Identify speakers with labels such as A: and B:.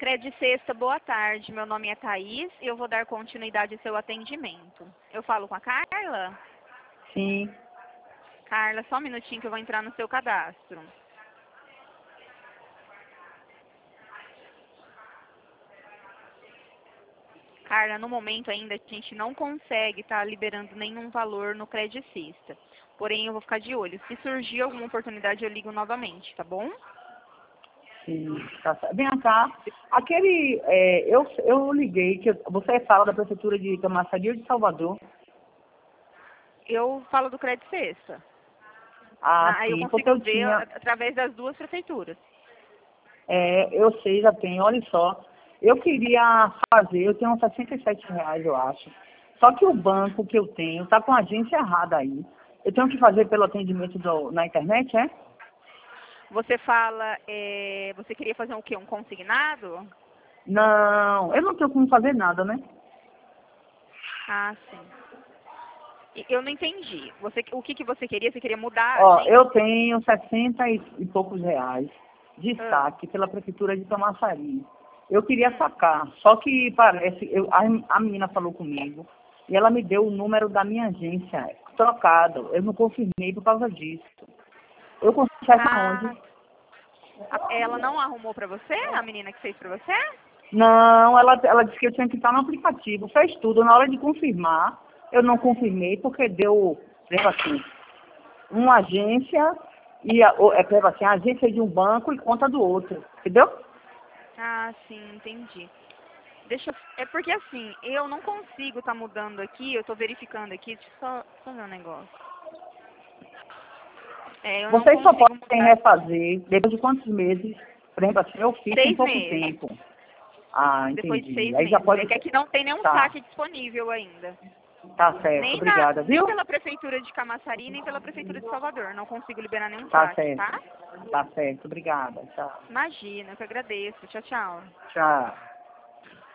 A: Cred Sexta, boa tarde. Meu nome é Thaís e eu vou dar continuidade ao seu atendimento. Eu falo com a Carla?
B: Sim.
A: Carla, só um minutinho que eu vou entrar no seu cadastro. Carla, no momento ainda a gente não consegue estar liberando nenhum valor no Cred Sexta. Porém, eu vou ficar de olho. Se surgir alguma oportunidade, eu ligo novamente, tá bom?
B: Sim, tá certo. Vem cá, eu liguei, você fala da Prefeitura de Camaçari ou de Salvador?
A: Eu falo do Cred Sexta. Aí eu
B: Sim, porque
A: consigo
B: eu
A: ver
B: tinha,
A: através das duas prefeituras.
B: eu sei, já tenho, olha só, eu queria fazer, eu tenho uns R$ 67, eu acho, só que o banco que eu tenho tá com a agência errada aí. Eu tenho que fazer pelo atendimento na internet, é?
A: Você fala, você queria fazer o quê? Um consignado?
B: Não, eu não tenho como fazer nada, né?
A: Ah, sim. Eu não entendi. O que você queria? Você queria mudar a
B: Ó,
A: agência?
B: eu tenho 60 e poucos reais de
A: Ah,
B: saque pela Prefeitura de Camaçari. Eu queria
A: hum.
B: sacar, só que parece, a menina falou comigo e ela me deu o número da minha agência trocado. Eu não confirmei por causa disso. Eu conserto aonde?
A: Ah, ela não arrumou pra você? A menina que fez pra você?
B: Não, ela disse que eu tinha que estar no aplicativo. Fez tudo. Na hora de confirmar, eu não confirmei porque deu, tipo assim, uma agência tipo assim, a agência de um banco e conta do outro. Entendeu?
A: Ah, sim, entendi. É porque assim, eu não consigo estar mudando aqui, eu tô verificando aqui, deixa eu só ver um negócio. Eu não
B: Vocês só
A: consigo
B: podem
A: mudar
B: refazer depois de quantos meses? Por exemplo, assim, eu fiz tem
A: 6
B: pouco
A: meses.
B: tempo. Ah,
A: Depois de
B: entendi.
A: 6
B: Aí já
A: meses.
B: pode.
A: É que aqui não tem nenhum
B: Tá,
A: saque disponível ainda.
B: tá certo. Obrigada,
A: Nem
B: viu?
A: pela Prefeitura de Camaçari, nem pela Prefeitura de Salvador. Não consigo liberar nenhum
B: Tá
A: saque,
B: certo.
A: tá?
B: Tá certo. Obrigada. Tchau.
A: Imagina, eu que agradeço. Tchau, tchau.
B: Tchau.